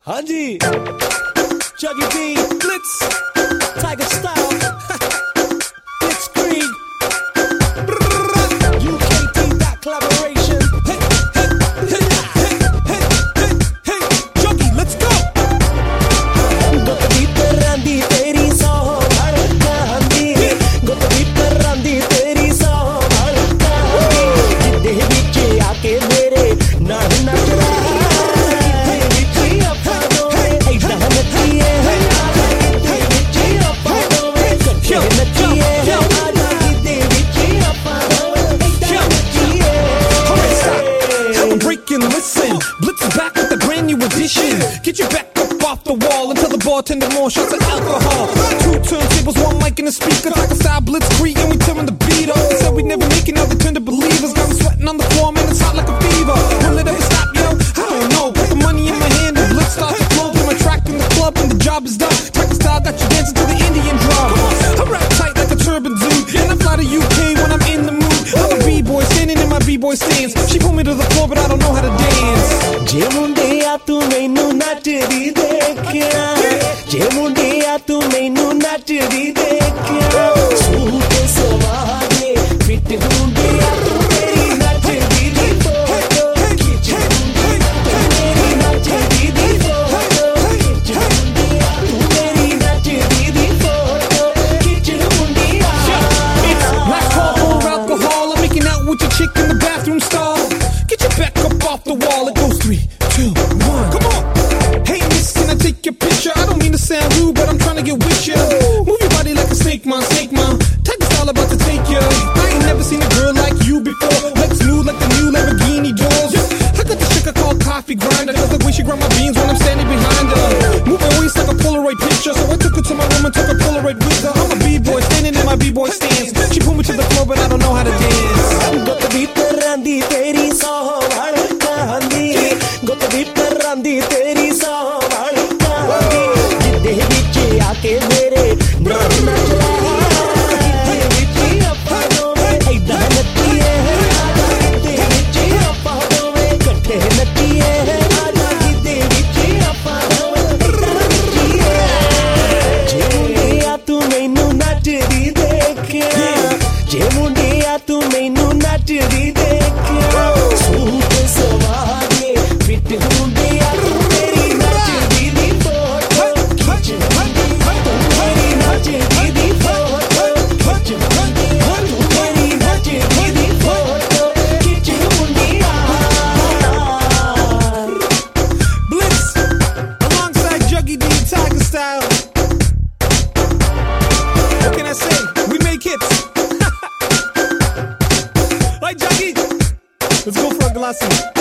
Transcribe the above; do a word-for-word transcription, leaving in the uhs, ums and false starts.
हाँ जी, Juggy B, Blitz, Tiger Style, Blitzkrieg, U K T dot collaboration. Hey, hey, hey, hey, hey, hey, hey, Juggy, let's go. Gotvi perandi teri so bhalkandi, Gotvi perandi teri so bhalkandi, Jidde viche aake mere naal nachda. Listen, Blitz is back with a brand new edition. Get you back up off the wall and tell the bartender more shots of alcohol. Two turntables, one mic and a speaker, like a style Blitzkrieg, and we turn the beat up. They said we'd never make it, now they turn to believers. Got me sweating on the floor, man, it's hot like a fever. Will it ever stop, yo? I don't know. Put the money in my hand and Blitz starts to flow. Put my track in the club and the job is done. Tiger Style got you dancing to the Indian drum. I rap tight like a turban dude, and I fly to U K when I'm in the mood. I'm a b-boy standing in my b-boy stance. She pulled me to the floor, but I don't know how to dance. Je mundiya tu mainu nachdi dekhya, Je mundiya tu mainu nachdi dekhya, Soot sawage fit mundiya tu meri nachdi di photo, Khich mundiya tu meri nachdi di photo, Khich mundiya tu meri nachdi di photo, Khich mundiya. It's last call for alcohol. I'm making out with your chick in the bathroom stall. Get your back up off the wall. It goes three, two, one. Come on. Hey, miss, can I take your picture? I don't mean to sound rude, but I'm trying to get with you. Move your body like a snake, man, snake, man. Tiger Style about to take you. I ain't never seen a girl like you before. Legs smooth like the new Lamborghini doors. I got this chick I call coffee grinder, cause the way she grind my beans when I'm standing behind her. Move her waist like a Polaroid picture, so I took her to my room and took a Polaroid with her. I'm a b-boy standing in my b-boy stance. She pulled me to the floor, but I don't know how to dance. Gotvi perandi teri so bhalkandi, Gotvi perandi teri so bhalkandi, Jidde viche aake mere naal nachda, Jidde viche aapa dove aida nachdiye, Jidde viche aapa dove kathe nachdiye, Jidde viche aapa dove nachdiye. Je mundiya tu mainu nachdi dekhya, Je mundiya tu mainu nachdi dekhya, Soot sawage fit mundiya tu meri nachdi di photo, Khich mundiya tu meri nachdi di photo, Khich mundiya tu meri nachdi di photo, Khich mundiya. Blitz alongside Juggy D, Tiger Style. What can I say? We make hits. Right, Juggy? Let's go for a glassy.